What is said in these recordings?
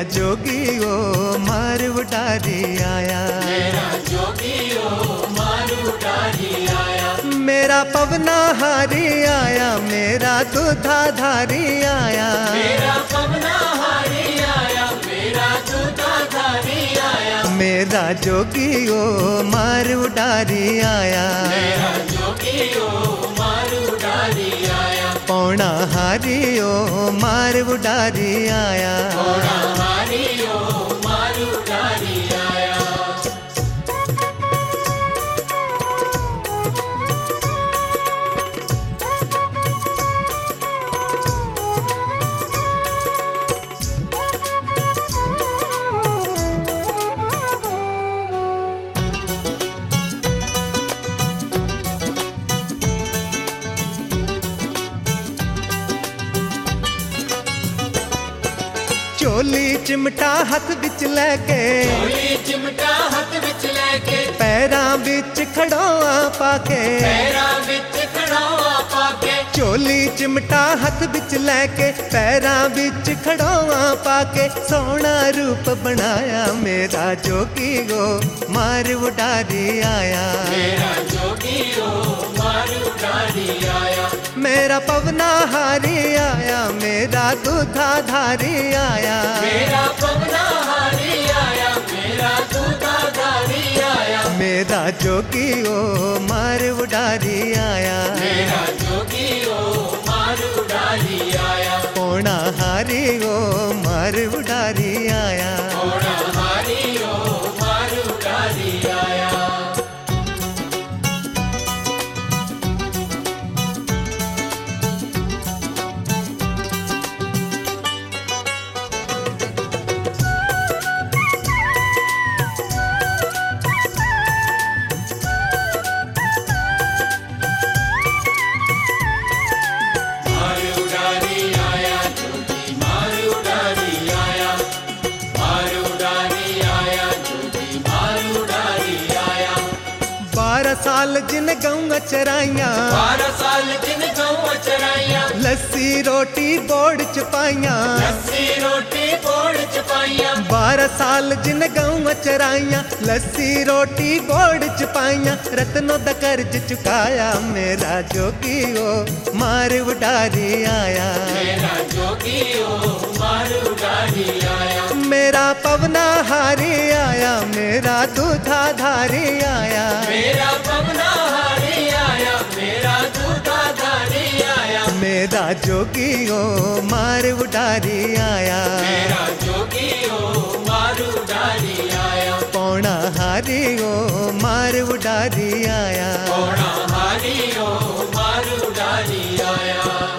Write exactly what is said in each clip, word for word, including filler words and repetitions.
जोगी ओ मार उडारी आया, मेरा जोगी ओ मार उडारी आया। मेरा पवना हारी आया, मेरा दूधा धारी आया, मेरा पवना हारी आया, मेरा दूधा धारी आया। मेरा जोगी ओ मार उडारी आया, मेरा जोगी ओ मार उडारी आया। पौना हारी ओ मार उडारी आया, पौना हारी ओ मार उडारी आया। चोली चिमटा हथ विच लैके, चोली चिमटा हथ विच लैके, पैरां विच खड़ोआ पाके, पैरां विच खड़ोआ पाके। चोली चिमटा हथ विच लैके, पैरां विच खड़ोआ पाके, सोहना रूप बनाया मेरा जोगी ओ मार उडारी आया, मेरा जोगी ओ मार उडारी आया। मेरा पवना हारी आया, मेरा दूधा धारी आया, मेरा पवना हारी आया, मेरा दूधा धारी आया। मेरा जोगी ओ मार उडारी आया, मेरा जोगी ओ मार उडारी आया। पौना हारी ओ मार उडारी आया, पौना हारी ओ मार उडारी आया। बारह साल जिन गऊ चराइया, बारह साल जिन गऊ चराइया, लस्सी रोटी बोड़ च पाइया, लस्सी रोटी बोड़ च पाइया। बारह साल जिन गऊ चराइया, लस्सी रोटी बोड़ च पाइया, रत्नों दा कर्ज चुकाया मेरा जोगी ओ मार उडारी आया, मेरा जोगी ओ मार उडारी आया। मेरा पवना हारी आया, मेरा दूधा धारी आया, मेरा पवना हारी आया, मेरा दूधा धारी आया। मेरा जोगी ओ मार उडारी आया, मेरा जोगी ओ मार उडारी आया। पौना हारी ओ मार उडारी आया, पौना हारी ओ मार उडारी आया।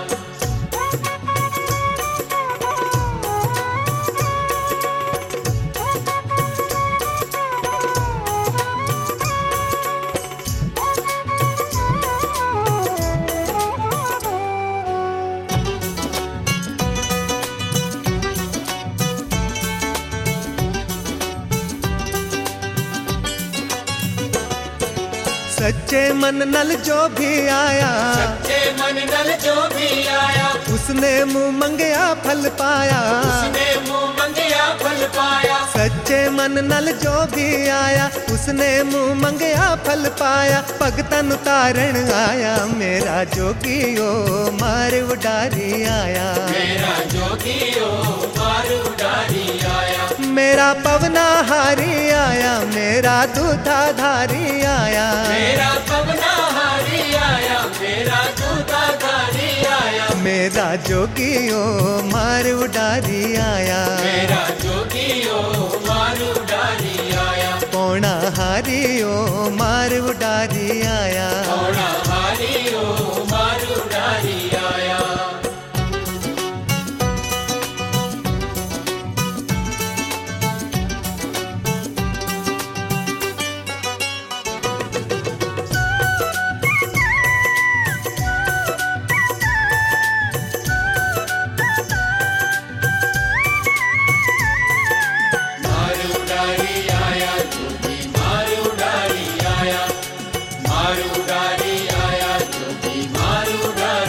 सच्चे मन नल जो भी आया, सच्चे मन नल जो भी आया, उसने मुंह मंगया फल पाया, उसने मुंह मंगया फल पाया। सच्चे मन नल जो भी आया, उसने मुंह मंगया फल पाया, भगतन उतारण आया मेरा जोगी ओ मार उडारी आया, मेरा जोगी ओ मार उडारी आया। मेरा पवना हारी आया, मेरा दूधा धारी आया, मेरा पवना हारी आया, मेरा दूधा धारी आया। मेरा जोगी ओ मार उडारी आया, मेरा जोगी ओ मार उडारी आया। पौना हारी ओ मार उडारी आया, पौना हारी ओ मार उडारी आया।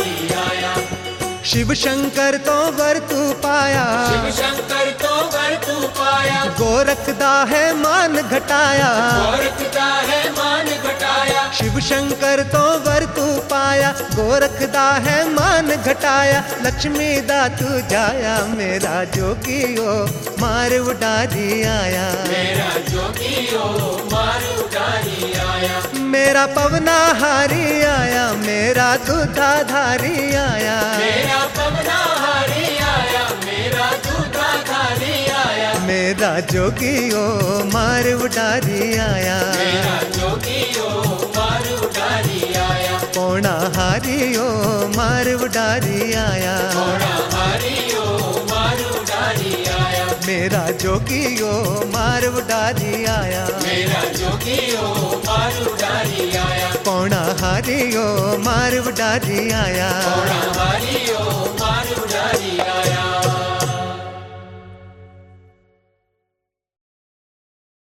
शिव शंकर तो वर तू पाया, शिव शंकर तो वर तू घटाया, गोरख दा है मान घटाया, शिव शंकर तो वर तू पाया, गोरख दा है मान घटाया, लक्ष्मी दा तू जाया, मेरा जोगियो मार उडारी आया, मेरा जोगियो मार उडारी आया, मेरा पवना हारी आया, मेरा दूधाधारी आया, मेरा पवना हारी आया, मेरा दूधाधारी आया, मेरा जोगियो मार उडारी आया, मेरा जोगियो मार उडारी आया, पौना हारियो मार उडारी आया, पौना हारियो मार उडारी आया, मेरा जोगियो मार उडारी आया, मेरा जोगियो मार उडारी आया, पौना हारियो मार उडारी आया, पौना हारियो मार उडारी